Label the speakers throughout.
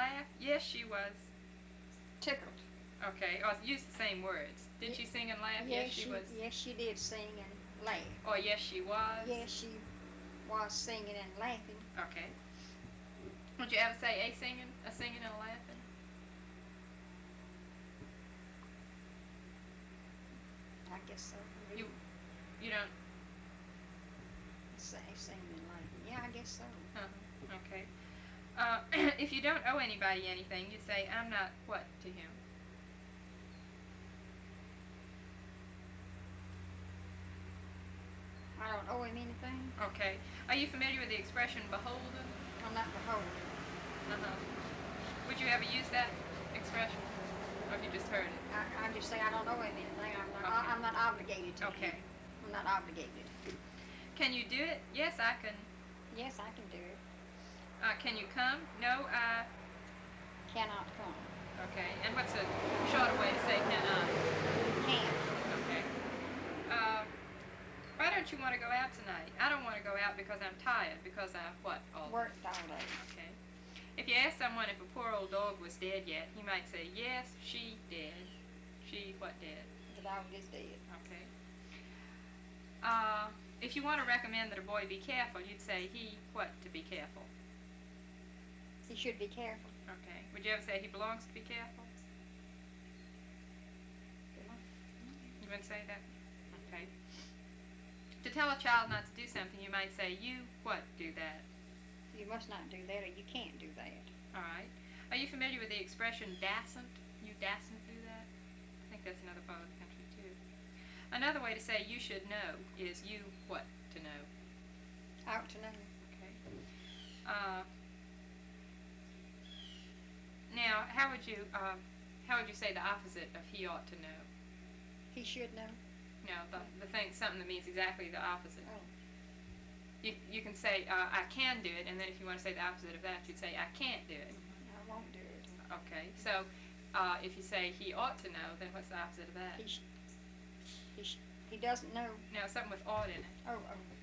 Speaker 1: laugh? Yes, she was.
Speaker 2: Tickled.
Speaker 1: Okay, or use the same words. Did she sing and laugh? Yes, she was.
Speaker 2: Yes, she did sing and laugh.
Speaker 1: Or yes, she was.
Speaker 2: Yes, she was singing and laughing.
Speaker 1: Okay. Would you ever say a singing and a laughing?
Speaker 2: I guess so.
Speaker 1: You don't.
Speaker 2: Say singing and laughing. Yeah, I guess so.
Speaker 1: Okay. If you don't owe anybody anything, you say, I'm not what to him?
Speaker 2: I don't owe him anything.
Speaker 1: Okay. Are you familiar with the expression beholden?
Speaker 2: I'm not beholden.
Speaker 1: Would you ever use that expression? Or have you just heard it?
Speaker 2: I just say I don't owe him anything. I'm not obligated to him. I'm not obligated.
Speaker 1: Can you do it? Yes, I can.
Speaker 2: Yes, I can do it.
Speaker 1: Can you come? No, I
Speaker 2: cannot come.
Speaker 1: Okay. And what's a shorter way to say cannot?
Speaker 2: Can't.
Speaker 1: Okay. Why don't you want to go out tonight? I don't want to go out because I'm tired. Because I've what?
Speaker 2: Worked all day.
Speaker 1: Okay. If you ask someone if a poor old dog was dead yet, he might say, yes, she dead. She what dead?
Speaker 2: The dog is dead.
Speaker 1: Okay. If you want to recommend that a boy be careful, you'd say he what to be careful?
Speaker 2: He should be careful.
Speaker 1: Okay. Would you ever say he belongs to be careful? You wouldn't say that? Okay. To tell a child not to do something, you might say, you what do that?
Speaker 2: You must not do that, or you can't do that.
Speaker 1: All right. Are you familiar with the expression dasn't? You dasn't do that? I think that's another part of the country, too. Another way to say you should know is you what to know?
Speaker 2: Ought to know.
Speaker 1: Okay. Now, how would you say the opposite of he ought to know?
Speaker 2: He should know.
Speaker 1: No, the thing, something that means exactly the opposite.
Speaker 2: Oh.
Speaker 1: You can say, I can do it, and then if you want to say the opposite of that, you'd say, I can't do it.
Speaker 2: I won't do it.
Speaker 1: Okay, so if you say he ought to know, then what's the opposite of that?
Speaker 2: He doesn't know.
Speaker 1: No, something with ought in it.
Speaker 2: Oh.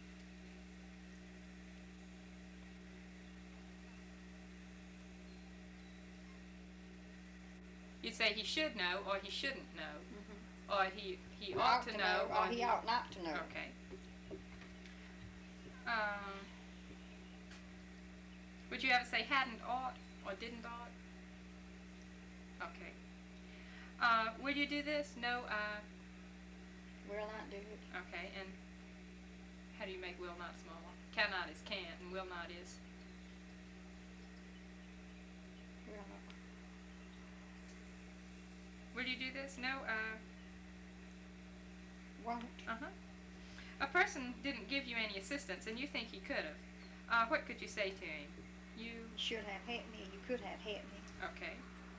Speaker 1: You'd say he should know, or he shouldn't know, or he
Speaker 2: ought
Speaker 1: to know,
Speaker 2: or he ought not to know.
Speaker 1: Okay. Would you ever say hadn't ought or didn't ought? Okay. Will you do this? No,
Speaker 2: will not do it.
Speaker 1: Okay, and how do you make will not smaller? Cannot is can't, and will not is?
Speaker 2: Will not.
Speaker 1: Will you do this? No,
Speaker 2: won't.
Speaker 1: A person didn't give you any assistance, and you think he could have. What could you say to him? You
Speaker 2: should have helped me. You could have helped me.
Speaker 1: Okay.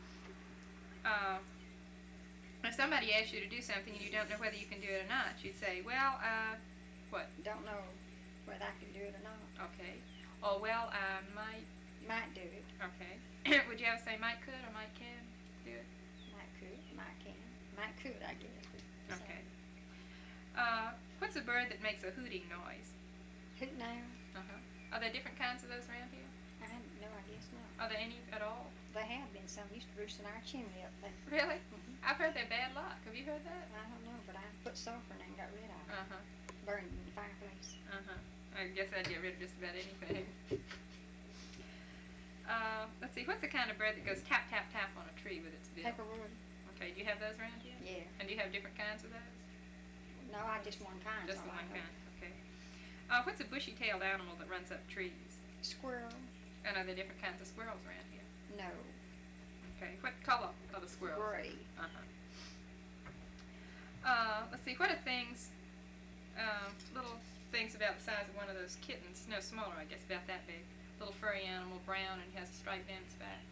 Speaker 1: If somebody asks you to do something and you don't know whether you can do it or not, you'd say, well, what?
Speaker 2: Don't know whether I can do it or not.
Speaker 1: Okay. Or, well, I might
Speaker 2: do it.
Speaker 1: Okay. Would you ever say might could or might can do it?
Speaker 2: Might could, might can. Might could, I guess.
Speaker 1: Okay. What's a bird that makes a hooting noise?
Speaker 2: Hoot now.
Speaker 1: Are there different kinds of those around here?
Speaker 2: No, I guess not.
Speaker 1: Are there any at all?
Speaker 2: There have been some used to roost in our chimney up there.
Speaker 1: Really? I've heard they're bad luck. Have you heard that?
Speaker 2: I don't know, but I put sulfur in and got rid of it. Burned in the fireplace.
Speaker 1: I guess I'd get rid of just about anything. Let's see. What's the kind of bird that goes tap, tap, tap on a tree with its bill?
Speaker 2: Peckerwood.
Speaker 1: Okay. Do you have those around here?
Speaker 2: Yeah.
Speaker 1: And do you have different kinds of those?
Speaker 2: No, I just one kind.
Speaker 1: Just the one kind. Okay. What's a bushy-tailed animal that runs up trees?
Speaker 2: Squirrel.
Speaker 1: And are there different kinds of squirrels around here?
Speaker 2: No.
Speaker 1: Okay. What color are the squirrels?
Speaker 2: Gray.
Speaker 1: Let's see. What are things? Little things about the size of one of those kittens. No, smaller, I guess, about that big. Little furry animal, brown, and has a stripe down its back.